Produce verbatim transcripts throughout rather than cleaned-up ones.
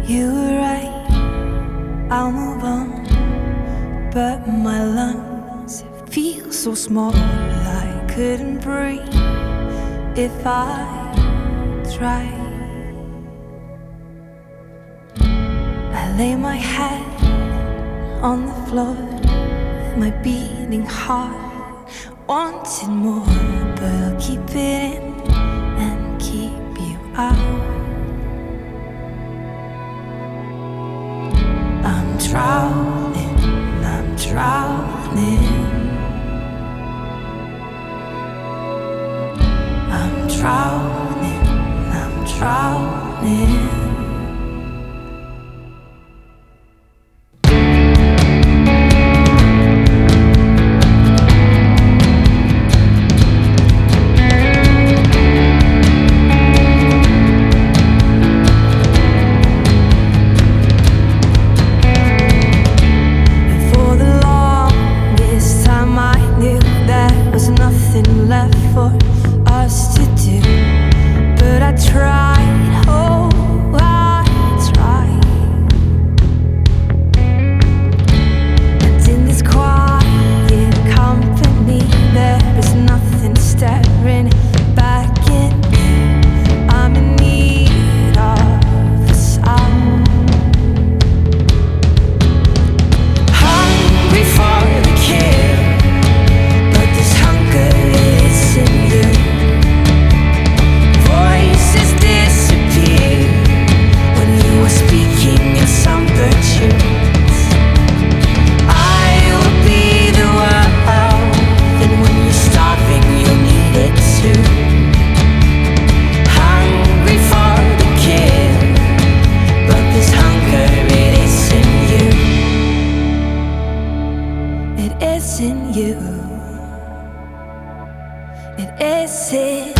You were right, I'll move on. But my lungs, it feels so small, I couldn't breathe if I tried. I lay my head on the floor, my beating heart wanted more, but I'll keep it in and keep you out. I'm drowning, I'm drowning, I'm drowning, I'm drowning. In you, it isn't.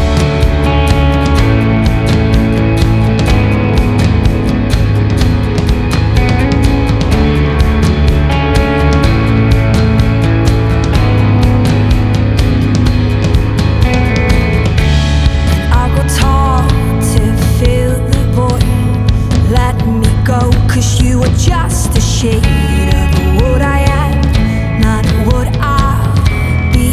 I go tall to fill the void. Let me go, 'cause you are just a shade of what I am, not what I'll be.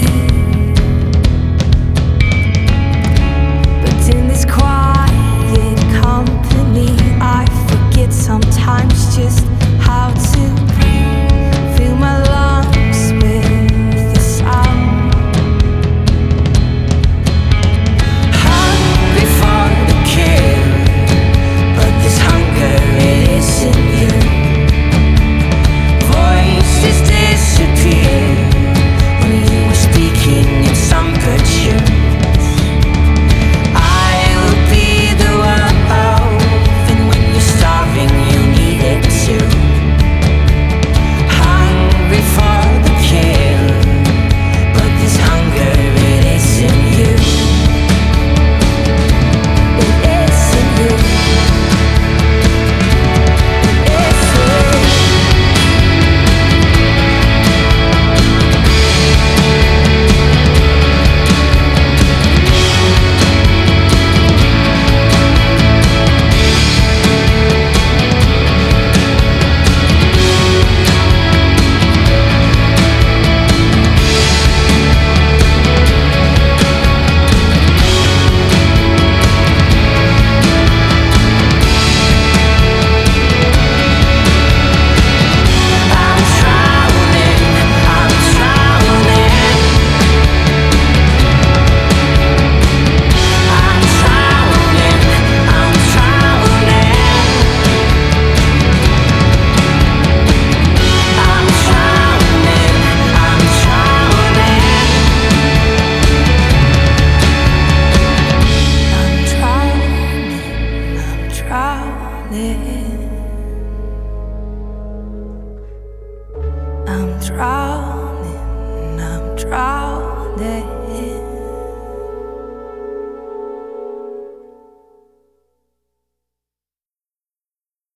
But in this quiet company, I forget sometimes just how to breathe. Fill my lungs with the sound. Hungry for the kill, but this hunger, it isn't you. Voices disappear when you were speaking in some good tunes. I will be the one, and when you're starving, you need it too. Hungry for the kill, but this hunger, it isn't you. It isn't you. It isn't. I'm drowning, I'm drowning.